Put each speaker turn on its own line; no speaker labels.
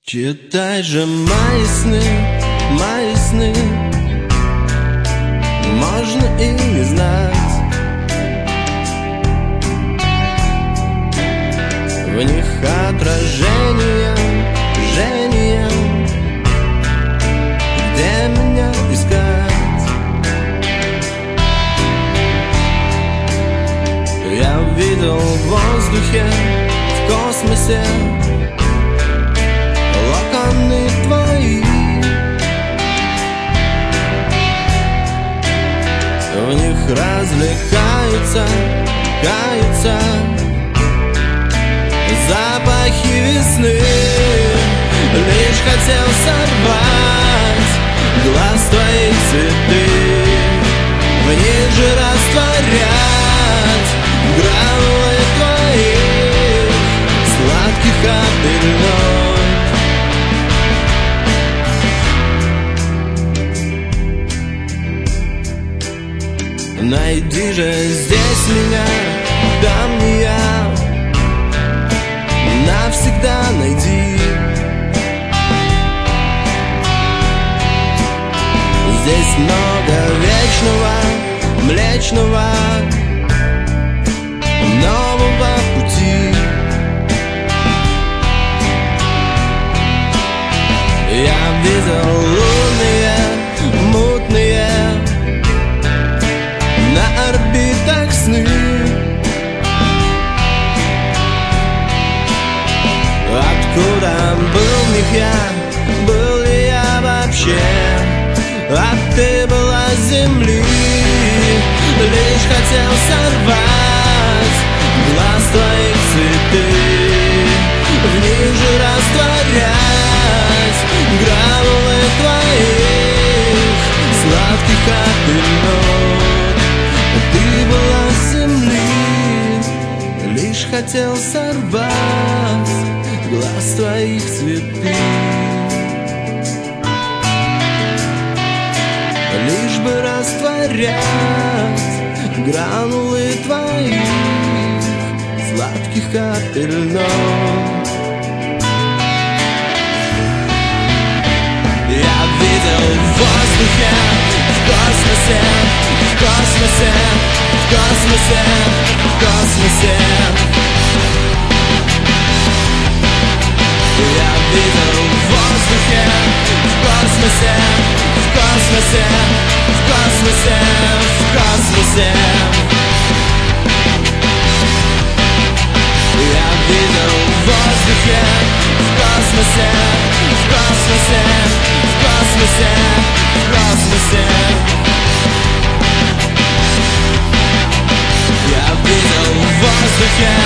Читай же мои сны, можно и не знать. В них отражение, где меня искать? Я видел в воздухе, в космосе локоны твои. В них развлекаются, каются запахи весны. Лишь хотел сорвать глаз твоих цветы, в них же растворять гранулы твоих сладких апельнов. Найди же здесь меня, там не я, навсегда найди. Здесь много вечного, млечного, нового пути. Я видел лунные, мутные на орбитах сны. Откуда был в них я, был ли я вообще? А ты была с земли. Лишь хотел сорвать глаз твоих цветы, в них же растворять гранулы твоих сладких апельнов. Ты была с земли, лишь хотел сорвать глаз твоих цветы, лишь бы растворять гранулы твоих сладких апельнов. Я видел в воздухе, в космосе, в космосе, в космосе, в космосе. Я видел в воздухе, в космосе, в космосе, в космосе, в космосе. Я видел в воздухе, в космосе, в космосе, в космосе, в космосе. Я видел в воздухе,